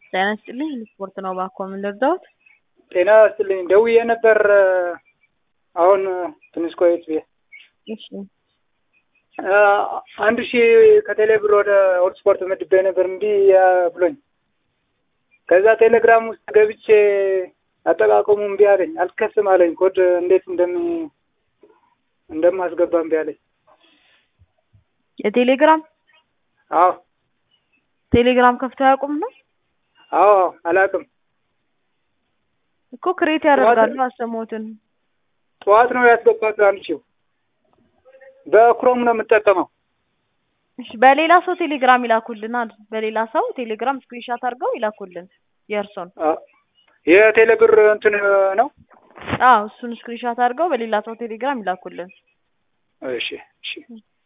ጤና ይስጥልኝ ስፖርት ነው ባኮ ምን ልርዳዎት? ጤና ይስጥልኝ ደውዬ ነበር አሁን ትንሽ ቆይት ብዬ። እሺ 1000 ከቴሌ ብር ወደ ኦል ስፖርት መድቤ ነበር እንዲህ ብሎኝ ከዛ ቴሌግራም ውስጥ ገብቼ አጠቃቀሙ እምቢ አለኝ። አልከፍትም አለኝ። ኮድ እንዴት እንደማስገባ እምቢ አለኝ። የቴሌግራም አዎ ቴሌግራም ከፍቶ ያቁም ነው? አዎ አላውቅም እኮ ክሬት ያደርጋሉ አሰሞትን ጠዋት ነው ያስገባው አንቺው በክሮም ነው የምጠቀመው። እሺ በሌላ ሰው ቴሌግራም ይላኩልናል። በሌላ ሰው ቴሌግራም ስክሪንሾት አድርገው ይላኩልን የርሶን የቴሌብር እንትን ነው። አዎ እሱን ስክሪንሾት አድርገው በሌላ ሰው ቴሌግራም ይላኩልን። እሺ እሺ